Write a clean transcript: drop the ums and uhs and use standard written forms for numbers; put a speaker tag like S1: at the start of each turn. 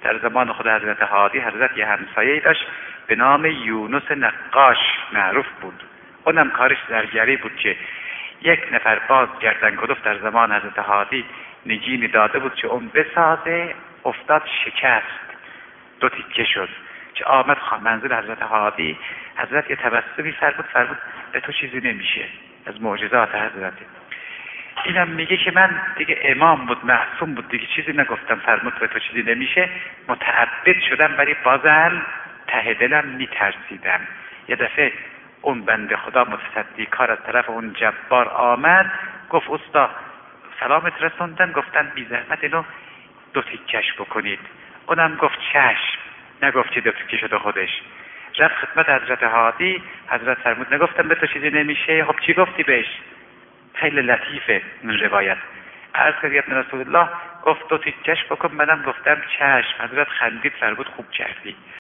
S1: در زمان خود حضرت هادی حضرت یه همسایه‌ای داشت به نام یونس نقاش معروف بود. اونم کارش زرگری بود که یک نفر باز گردن کلوف در زمان حضرت هادی نگینی داده بود که اون بسازه، افتاد شکست، 2 تیکه شد. که آمد منزل حضرت هادی، حضرت یه تبسمی فرمود به تو چیزی نمیشه، از معجزات حضرت. اینم میگه که من دیگه امام بود، معصوم بود، دیگه چیزی نگفتم، فرمود به تو چیزی نمیشه، متعبد شدم ولی بازم ته دلم میترسیدم. یه دفعه اون بنده خدا متصدی کار از طرف اون جبار آمد، گفت استا سلامت رسوندن، گفتن بی زحمت اینو 2 تیکش بکنید. اونم گفت چشم، نگفت که 2 تیکه شده خودش. رفت خدمت حضرت هادی، حضرت فرمود نگفتم به تو چیزی نمیشه؟ خب چی گفتی بهش؟ خیلی لطیفه این روایت. عرض کردی ابن رسول الله، گفت 2 تیکش بکن، منم گفتم چشم. حضرت خندید فرمود خوب کردی.